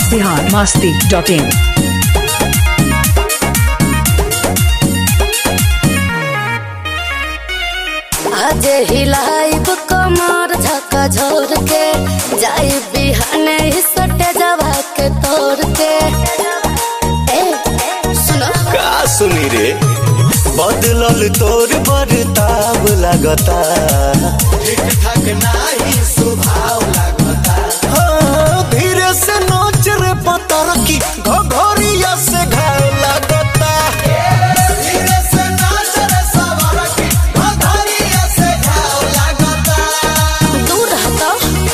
biharmasti.in। आज हिलाइब कमर झका झोर के जाई बिहाने सटे जवा के तोड़ के। सुनो का सुनी रे बदलल तोर बरताव लगता ठीक ठाक नाही स्वभाव लगता। हाँ धीरे से नोच रे पतर की घघरिया से घाव लगता। धीरे से नाच रे सवार की घघरिया से घाव लगता। दूर हटो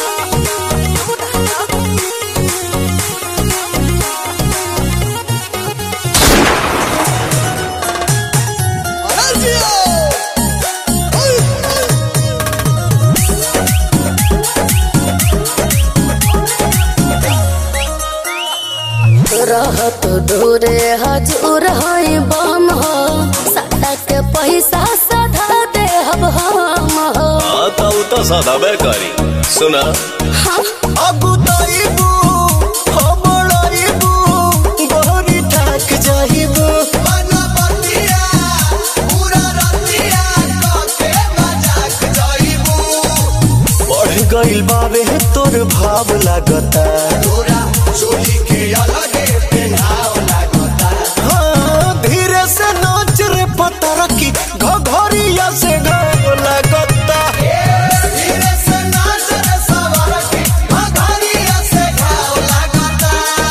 रहत दूरे हजूर हई बम हो साटा के पैसा सधा दे हम हो। तो सदाबे करी सुना हाँ अगुताइबू हमड़ाइबू गोरी ठाक जाइबू बनपतिया पूरा रतिया काके मजाक जाइबू। बढ़ गइल बावे तोर भाव लागता तोरा चोली के अलगे पेनाव लागता। हाँ धीरे से नाच रे पतर की घघरिया से घाव लागता। धीरे से नाच रे सवार की घघरिया से घाव लागता।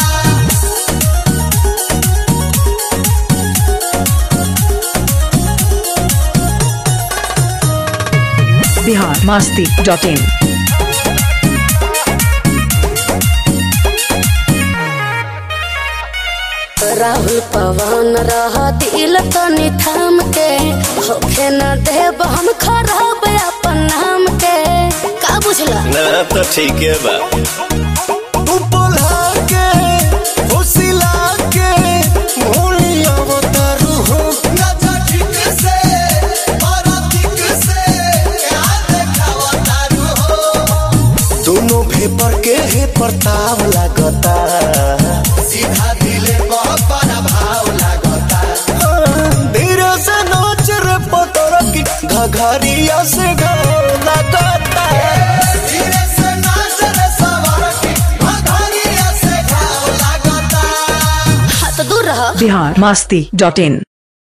biharmasti.in। राहुल पवन रह दिल तनी थाम के होखे न देव हम खराब अपन नाम के। का बुझला ना तो ठीक है बा तू बोला के फुसिला के मोलिया बतारू हो नचा ठीक से और ठीक से क्या देखावतारू हो। दोनों भेपर के है प्रताप लगता सीधा दिले पर भाव लगता। धीरे से नाच रे पतर की घघरिया से घाव लगता। धीरे से नाच रे सवार की घघरिया से घाव लगता। हाथ दूर रह biharmasti.in।